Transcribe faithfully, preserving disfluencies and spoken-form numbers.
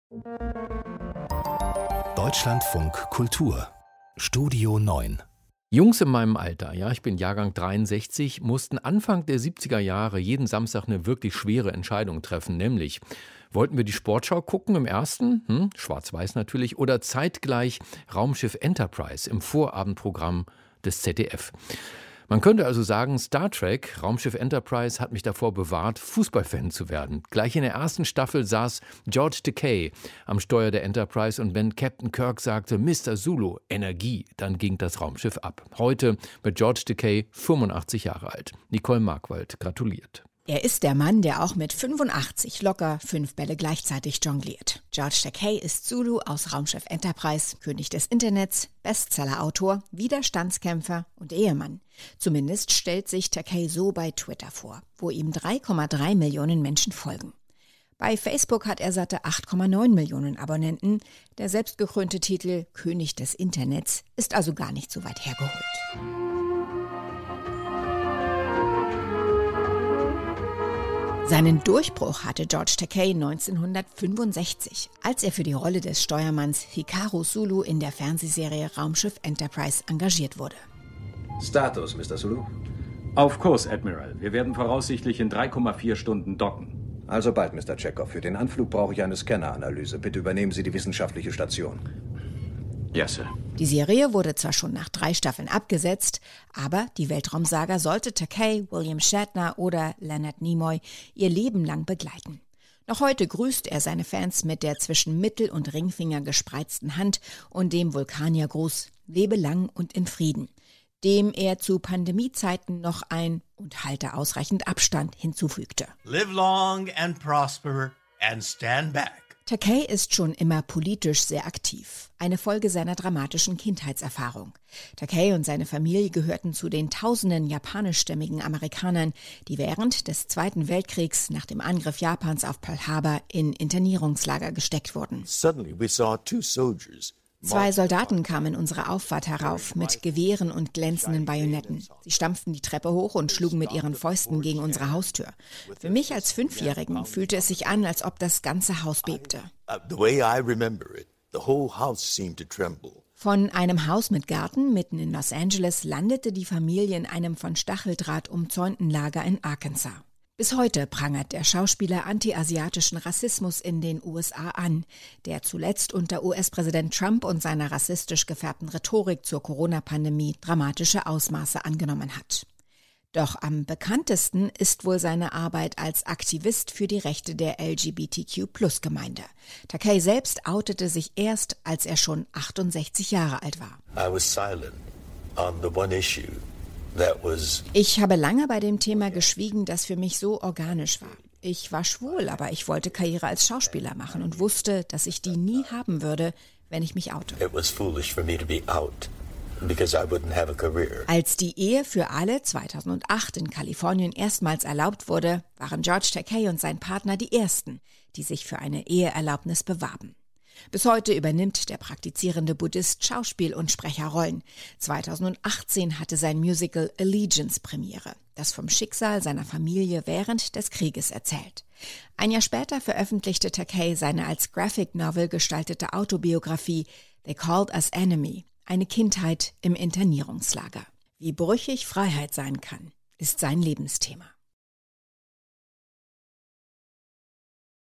Deutschlandfunk Kultur Studio neun. Jungs in meinem Alter, ja, ich bin Jahrgang dreiundsechzig, mussten Anfang der siebziger Jahre jeden Samstag eine wirklich schwere Entscheidung treffen, nämlich wollten wir die Sportschau gucken im ersten, hm, schwarz-weiß natürlich, oder zeitgleich Raumschiff Enterprise im Vorabendprogramm des Z D F. Man könnte also sagen, Star Trek, Raumschiff Enterprise, hat mich davor bewahrt, Fußballfan zu werden. Gleich in der ersten Staffel saß George Takei am Steuer der Enterprise und wenn Captain Kirk sagte, Mister Zulu, Energie, dann ging das Raumschiff ab. Heute wird George Takei fünfundachtzig Jahre alt. Nicole Markwald gratuliert. Er ist der Mann, der auch mit fünfundachtzig locker fünf Bälle gleichzeitig jongliert. George Takei ist Zulu aus Raumschiff Enterprise, König des Internets, Bestsellerautor, Widerstandskämpfer und Ehemann. Zumindest stellt sich Takei so bei Twitter vor, wo ihm drei Komma drei Millionen Menschen folgen. Bei Facebook hat er satte acht Komma neun Millionen Abonnenten. Der selbstgekrönte Titel König des Internets ist also gar nicht so weit hergeholt. Seinen Durchbruch hatte George Takei neunzehnhundertfünfundsechzig, als er für die Rolle des Steuermanns Hikaru Sulu in der Fernsehserie Raumschiff Enterprise engagiert wurde. Status, Mister Sulu? Auf Kurs, Admiral. Wir werden voraussichtlich in drei Komma vier Stunden docken. Also bald, Mister Chekhov. Für den Anflug brauche ich eine Scanneranalyse. Bitte übernehmen Sie die wissenschaftliche Station. Ja, Sir. Die Serie wurde zwar schon nach drei Staffeln abgesetzt, aber die Weltraumsaga sollte Takei, William Shatner oder Leonard Nimoy ihr Leben lang begleiten. Noch heute grüßt er seine Fans mit der zwischen Mittel- und Ringfinger gespreizten Hand und dem Vulkaniergruß Lebe lang und in Frieden, dem er zu Pandemiezeiten noch ein und halte ausreichend Abstand hinzufügte. Live long and prosper and stand back. Takei ist schon immer politisch sehr aktiv, eine Folge seiner dramatischen Kindheitserfahrung. Takei und seine Familie gehörten zu den tausenden japanischstämmigen Amerikanern, die während des Zweiten Weltkriegs nach dem Angriff Japans auf Pearl Harbor in Internierungslager gesteckt wurden. Suddenly we saw two soldiers. Zwei Soldaten kamen unsere Auffahrt herauf mit Gewehren und glänzenden Bajonetten. Sie stampften die Treppe hoch und schlugen mit ihren Fäusten gegen unsere Haustür. Für mich als Fünfjährigen fühlte es sich an, als ob das ganze Haus bebte. Von einem Haus mit Garten mitten in Los Angeles landete die Familie in einem von Stacheldraht umzäunten Lager in Arkansas. Bis heute prangert der Schauspieler anti-asiatischen Rassismus in den U S A an, der zuletzt unter U S-Präsident Trump und seiner rassistisch gefärbten Rhetorik zur Corona-Pandemie dramatische Ausmaße angenommen hat. Doch am bekanntesten ist wohl seine Arbeit als Aktivist für die Rechte der L G B T Q Plus Gemeinde. Takei selbst outete sich erst, als er schon achtundsechzig Jahre alt war. I was silent on the one issue. Ich habe lange bei dem Thema geschwiegen, das für mich so organisch war. Ich war schwul, aber ich wollte Karriere als Schauspieler machen und wusste, dass ich die nie haben würde, wenn ich mich oute. Als die Ehe für alle zweitausendacht in Kalifornien erstmals erlaubt wurde, waren George Takei und sein Partner die ersten, die sich für eine Eheerlaubnis bewarben. Bis heute übernimmt der praktizierende Buddhist Schauspiel- und Sprecherrollen. zweitausendachtzehn hatte sein Musical Allegiance Premiere, das vom Schicksal seiner Familie während des Krieges erzählt. Ein Jahr später veröffentlichte Takei seine als Graphic Novel gestaltete Autobiografie They Called Us Enemy, eine Kindheit im Internierungslager. Wie brüchig Freiheit sein kann, ist sein Lebensthema.